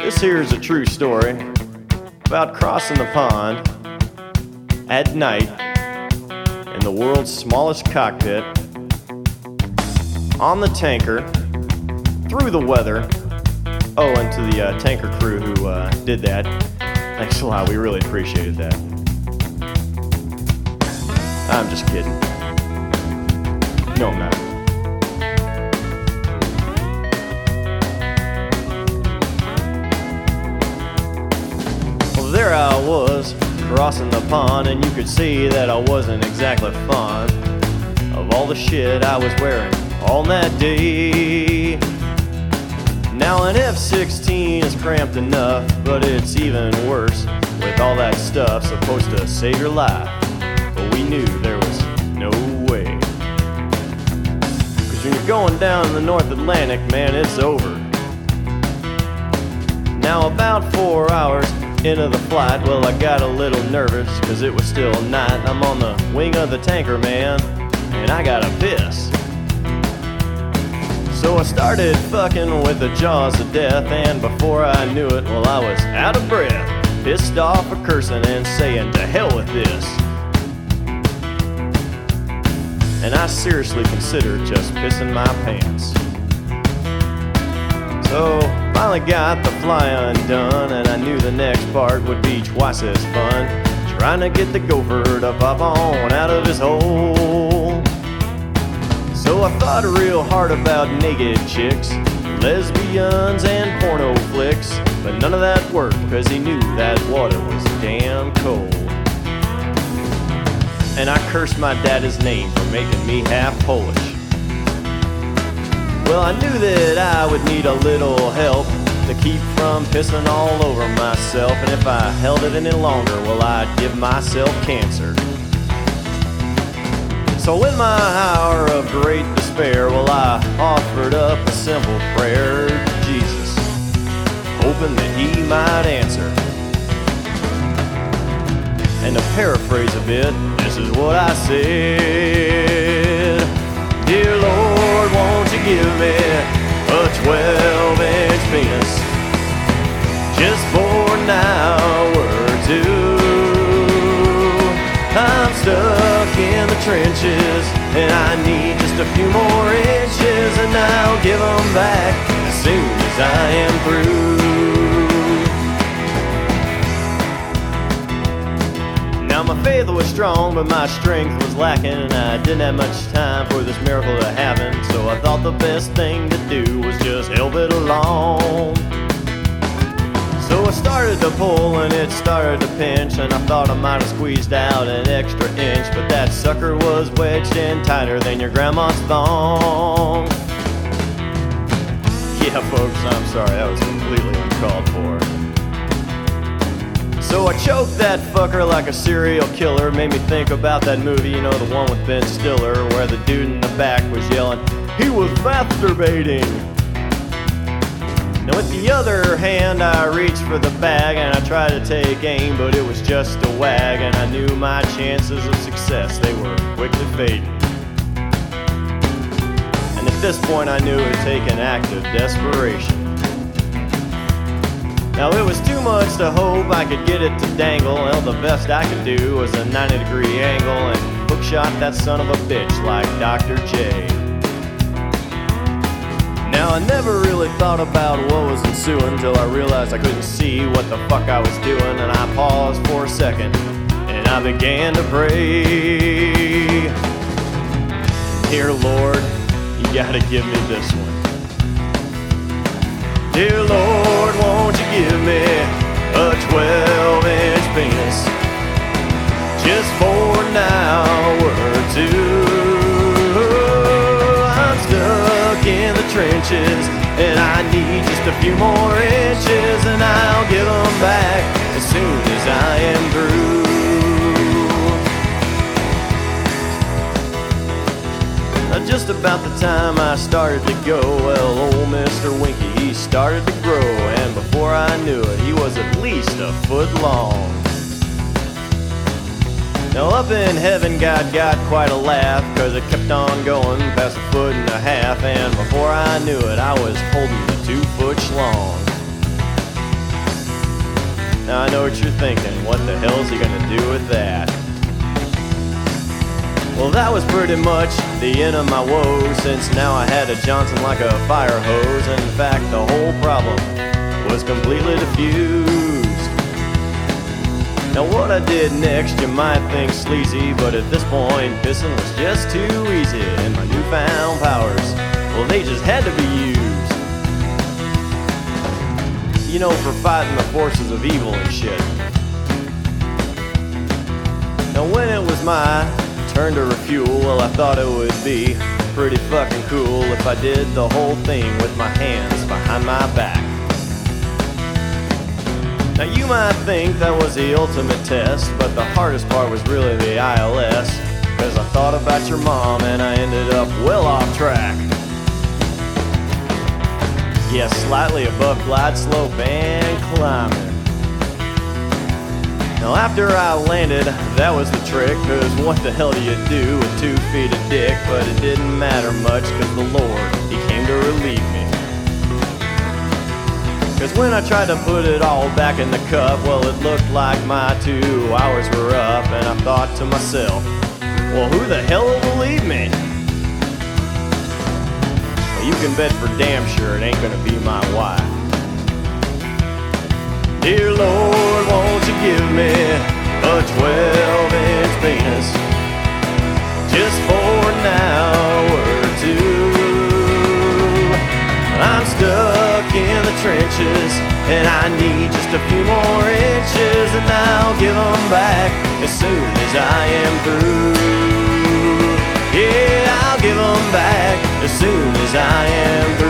This here is a true story about crossing the pond at night in the world's smallest cockpit, on the tanker, through the weather. Oh, and to the tanker crew who did that, thanks a lot, we really appreciated that. I'm just kidding. No, I'm not. Well, there I was, crossing the pond, and you could see that I wasn't exactly fond of all the shit I was wearing on that day. Now an F-16 is cramped enough, but it's even worse with all that stuff supposed to save your life. But we knew there was no way. Cause when you're going down the North Atlantic, man, it's over. Now about 4 hours into the flight, well, I got a little nervous cause it was still night. I'm on the wing of the tanker, man, and I gotta piss. So I started fucking with the jaws of death, and before I knew it, well, I was out of breath, pissed off or cursing and saying to hell with this. And I seriously considered just pissing my pants. So finally got the fly undone, and I knew the next part would be twice as fun, trying to get the gopher to pop on out of his hole. So I thought real hard about naked chicks, lesbians and porno flicks, but none of that worked cause he knew that water was damn cold. And I cursed my daddy's name for making me half Polish. Well, I knew that I would need a little help to keep from pissing all over myself, and if I held it any longer, well, I'd give myself cancer. So in my hour of great despair, well, I offered up a simple prayer to Jesus, hoping that he might answer. And to paraphrase a bit, this is what I said. Dear Lord, won't you give me a 12-inch penis, just for an hour or two? I'm stuck in the trenches, and I need just a few more inches, and I'll give them back as soon as I am through. Now my faith was strong, but my strength was lacking, and I didn't have much time for this miracle to happen, so I thought the best thing to do was just help it along. So I started to pull and it started to pinch, and I thought I might have squeezed out an extra inch, but that sucker was wedged in tighter than your grandma's thong. Yeah, folks, I'm sorry, that was completely uncalled for. So I choked that fucker like a serial killer. Made me think about that movie, you know, the one with Ben Stiller, where the dude in the back was yelling, he was masturbating. Now with the other hand, I reached for the bag and I tried to take aim, but it was just a wag, and I knew my chances of success, they were quickly fading. And at this point I knew it would take an act of desperation. Now it was too much to hope I could get it to dangle. Well, the best I could do was a 90-degree angle and hookshot that son of a bitch like Dr. J. Now I never really thought about what was ensuing till I realized I couldn't see what the fuck I was doing, and I paused for a second and I began to pray. Dear Lord, you gotta give me this one. Dear Lord, won't you give me a 12-inch penis, just for an hour or two? I'm stuck in the trenches, and I need just a few more inches, and I'll give them back as soon as I am through. Just about the time I started to go, well, old Mr. Winky, he started to grow, and before I knew it, he was at least a foot long. Now up in heaven, God got quite a laugh, cause it kept on going past a foot and a half, and before I knew it, I was holding the 2 foot schlong. Now I know what you're thinking, what the hell's he gonna do with that? Well, that was pretty much the end of my woes, since now I had a Johnson like a fire hose. In fact, the whole problem was completely diffused. Now what I did next you might think sleazy, but at this point pissing was just too easy, and my newfound powers, well, they just had to be used. You know, for fighting the forces of evil and shit. Now when it was my turn to refuel, well, I thought it would be pretty fucking cool if I did the whole thing with my hands behind my back. Now you might think that was the ultimate test, but the hardest part was really the ILS, cause I thought about your mom and I ended up well off track. Yeah, slightly above glide slope and climbing. Now after I landed, that was the trick, cause what the hell do you do with 2 feet of dick? But it didn't matter much, cause the Lord, he came to relieve me. Cause when I tried to put it all back in the cup, well, it looked like my 2 hours were up, and I thought to myself, well, who the hell will believe me? Well, you can bet for damn sure it ain't gonna be my wife. Dear Lord, won't you give me a 12-inch penis, just for an hour or 2? I'm stuck in the trenches, and I need just a few more inches, and I'll give them back as soon as I am through. Yeah, I'll give them back as soon as I am through.